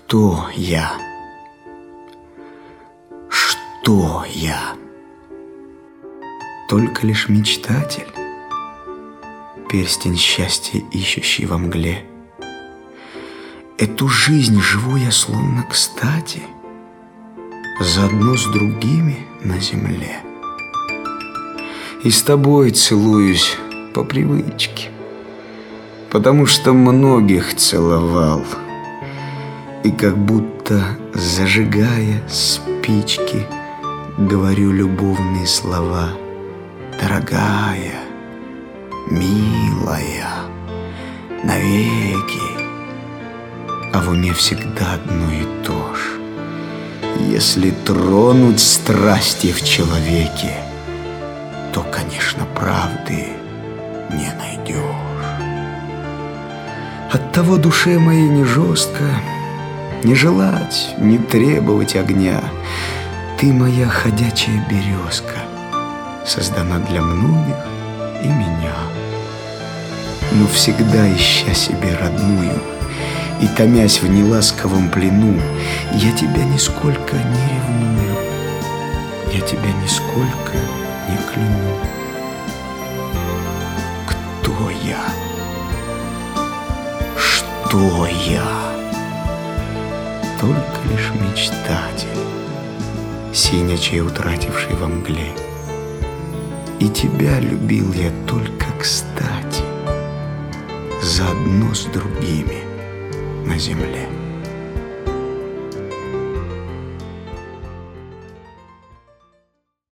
Кто я? Что я? Только лишь мечтатель, перстень счастья, ищущий во мгле. Эту жизнь живу я словно кстати, заодно с другими на земле. И с тобой целуюсь по привычке, потому что многих целовал. И как будто, зажигая спички, говорю любовные слова: дорогая, милая, навеки. А в уме всегда одно и то же: если тронуть страсти в человеке, то, конечно, правды не найдешь. Оттого душе моей не жестко не желать, не требовать огня. Ты моя ходячая березка, создана для многих и меня. Но всегда ища себе родную и томясь в неласковом плену, я тебя нисколько не ревную, я тебя нисколько не кляну. Кто я? Что я? Только лишь мечтатель, синячей утративший во мгле. И тебя любил я только кстати, заодно с другими на земле.